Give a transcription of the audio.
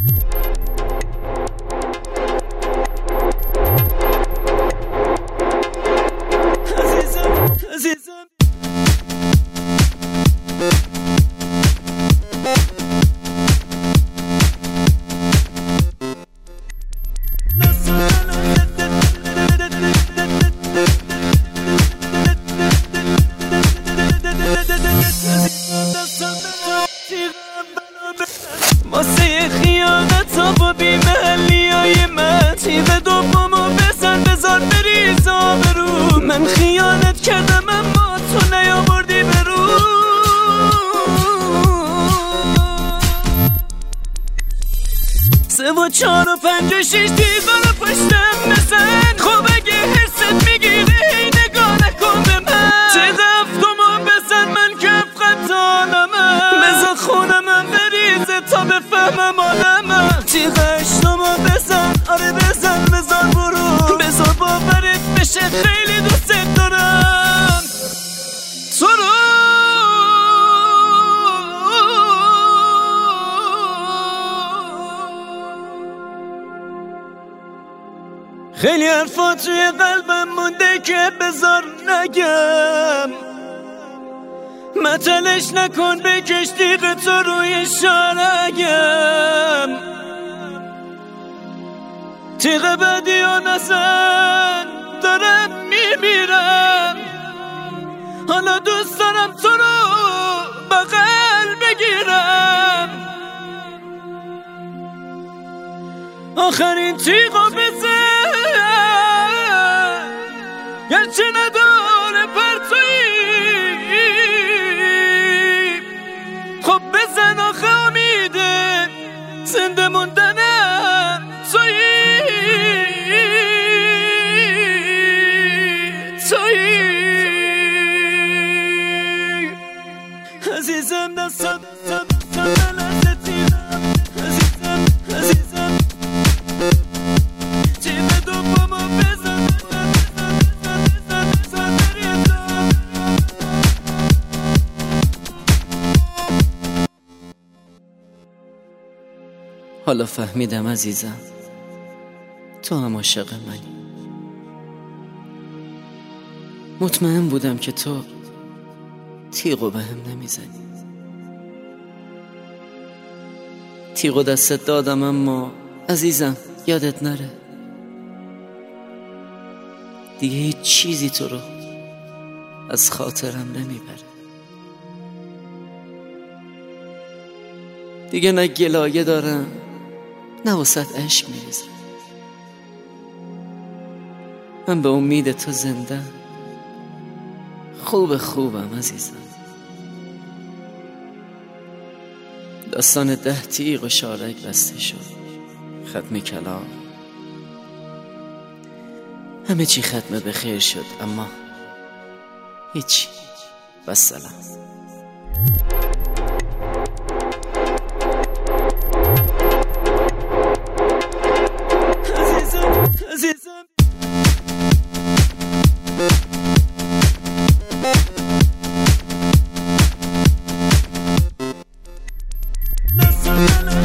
واسه خیانت ها با بیمحلی های من تیغ دومو بزن بذار بریز آبرو. من خیانت کردم اما تو نیاوردی برو. سه و چهار و پنج و شش دیوار پشتم بزن. خب اگه حست میگیره هی نگاه نکن به من. تیغ هفتمو بزن من کف قطانمم. بزن خونمم بریزه تا بفهمم آدمم. تیغ هشتمو بزن آره بزن بزار برو. بزار باورت بشه خیلی دوست دارم تو رو. خیلی حرفا توی قلبم مونده که بذار نگم. متلش نکن بکش تیغ تو روی شارگم. تیغ بدی و نزن دارم میمیرم. حالا دوست دارم تو رو بغل بگیرم. آخرین تیغو بزن گرچه نداره پرتویی. خب بزن آخه امیده زنده موندنم تویی عزیزم. دستم لحظه تیرم عزیزم عزیزم. تیغ دومو بزن حالا فهمیدم عزیزم تو هم عاشق منی. مطمئن بودم که تو تیغو به هم نمیزنی. تیغو دستت دادم اما عزیزم یادت نره دیگه هیچ چیزی تو رو از خاطرم نمیبره. دیگه نه گلایه دارم نه واسط عشق میریزم. من به امید تو زنده خوبم عزیزم. داستان 10 تیغ و شارک بسته شد. ختم کلام همه چی ختم به خیر شد اما هیچی. والسلام. عزیزم